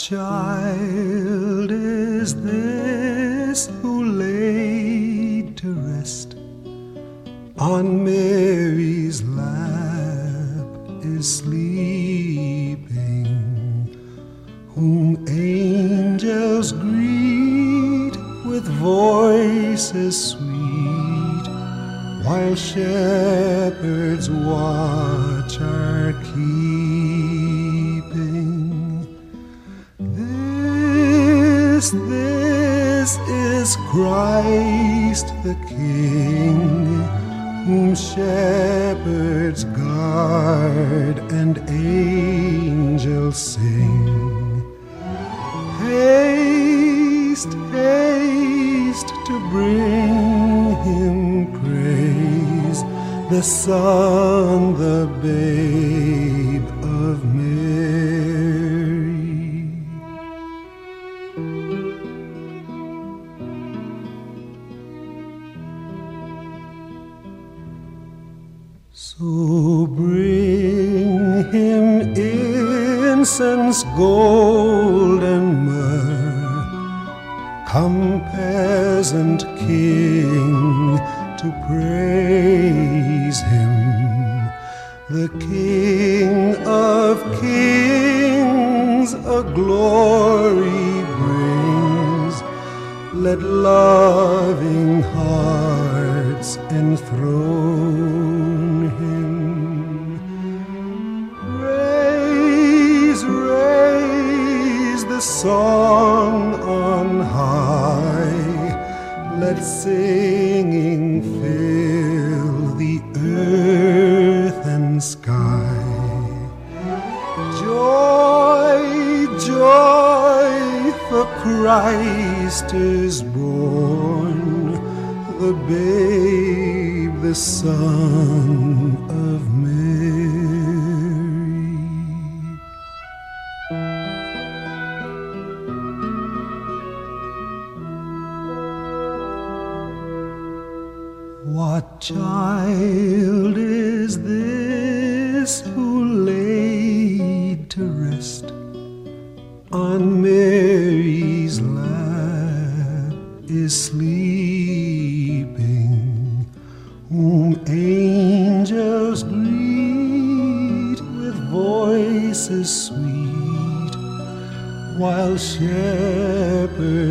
child is this who laid to rest on Mary's lap is sleeping, whom angels greet with voices sweet, while shepherds watch are keeping. This is Christ the King, whom shepherds guard and angels sing. Haste, haste to bring him praise, the Son, the babe of Mary. So bring him incense, gold, and myrrh. Come, peasant king, to praise him. The King of kings a glory brings. Let loving hearts enthrone him. Raise, raise the song on high. Let singing fill the earth and sky. Joy, joy, for Christ is born, the babe, the Son of Mary. What child is this who laid to rest on Mary's lap is sleeping, whom angels greet with voices sweet, while shepherds